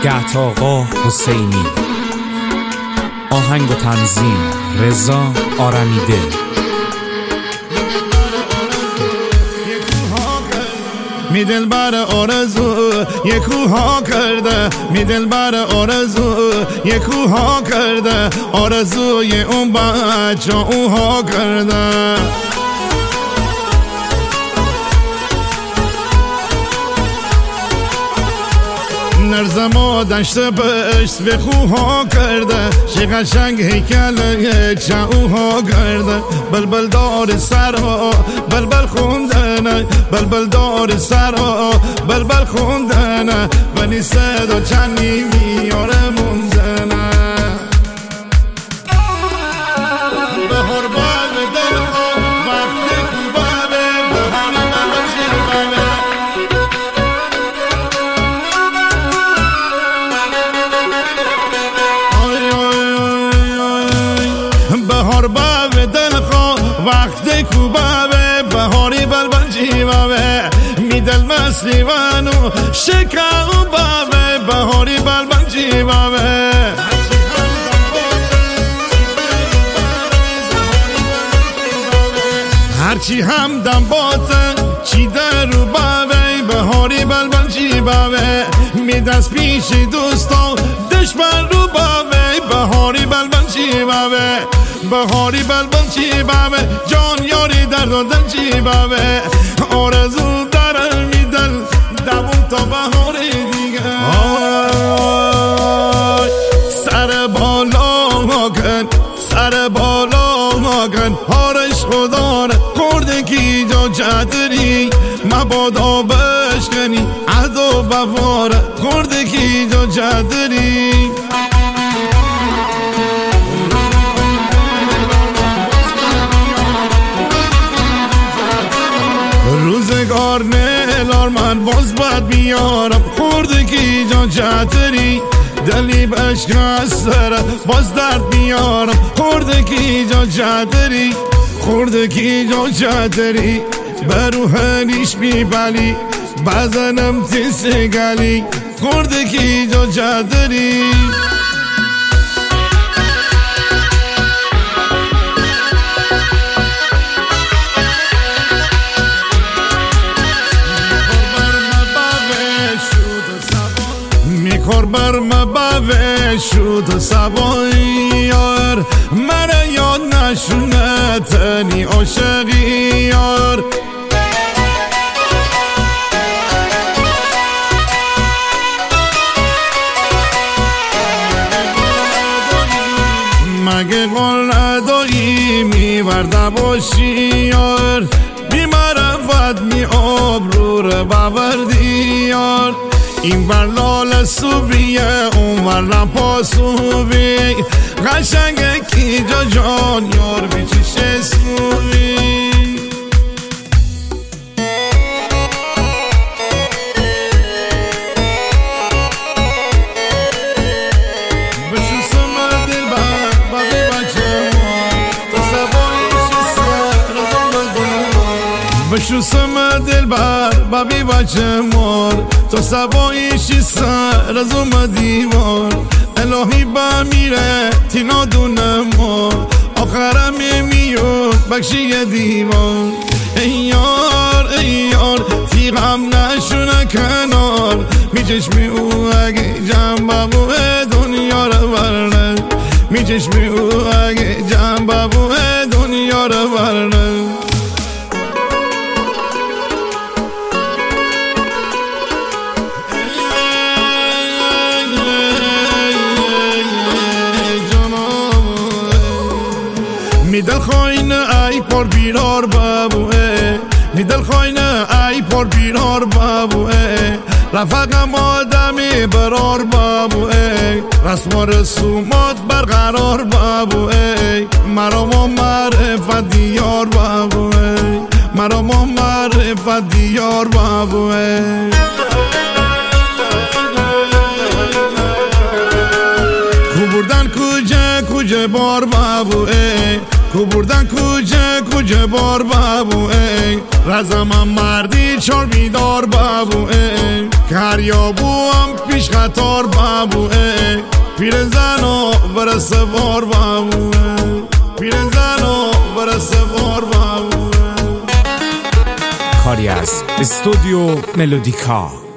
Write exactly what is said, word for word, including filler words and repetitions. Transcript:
گهت آقا حسینی. آهنگ و تنظیم رضا آرمیده. می دل بر آرزو یه کوها کرده، می دل بر آرزو یه کوها کرده، آرزوی اون بچه اوها کرده. نرزما دشت پشت به کوها کرده، چه قشنگ هیکل چه اوها کرده. بلبل دار سرها بلبل خوندنه، بلبل دار سرها بلبل خوندنه، ولی صدا چندی میاره موندنه. بهار باب دل ها وقت کوبابه، بهار باب شیربابه. بهار باب دل ها وقت کوبابه، بهاری بلبل جیبابه، می دل مسلی ونو شکاو بابه، بهاری بلبل جیبابه. هرچی هم دم باته چی در رو بابه، بهاری بلبل جیبابه، می دست پیش دوستا دشمن رو بابه، بهاری بلبل جیبابه، بهاری بلبل جیبابه، جان یاری درد و دل جیبابه، آرزو در می دل دوم تا بهار دیگه. سر بالا کن سر بالا کن، هارش خدا را خورده کی جا چتری، مبادا بشکنی عهد و وفا را خورده کی جا چتری. روزگار نیلار من باز بد بیارم، خورده کی جا چتری، دلی بشکسته باز درد بیارم، خورده کی جا چتری، خورده کی جا چتری. بروحنیش میبلی بزنم تیس گلی، خورده کی جا چتری. میکار بر مباوه شد سوای یار، مرا یاد نشونه تنی عاشقی یار. مگه قول ندایی میورده باشی یار، بی معرفت می آبرو رو ببردی یار. این بر لال صوبیه اون بر لپا صوبی، قشنگه کی جا جان یار بچیشه صوبی. بشوسم دل بر بابی بچه ما تا سبایش سر رزم دل، بشوسم دل بر بابی بچه مار تا سبایشی سر از اوم دیوار. الهی با میره تینا دونم آخرم میاد بخشی دیوار. ای یار ای یار تیغم نشونه کنار، می چشمی او اگه جنبابو دنیا رو برنه، می چشمی او اگه جنبابو دنیا رو برنه. می دل خواین ای پر بیرار بابوه، می دل خواین ای پر بیرار بابوه، رفقم آدمی برار بابوه، رسم و رسومات برقرار بابوه، مرا ما معرفت دیار بابوه، مرا ما معرفت دیار بابوه. کو بردن کجا کجا بار بابوه، کو بردن کجا کجا بار بابوه، رزمم مردی چار بیدار بابوه، کاریابو هم پیش خطار بابوه پیرزن و برس بار بابوه پیرزن و برس بار بابوه کاری از استودیو ملودیکا.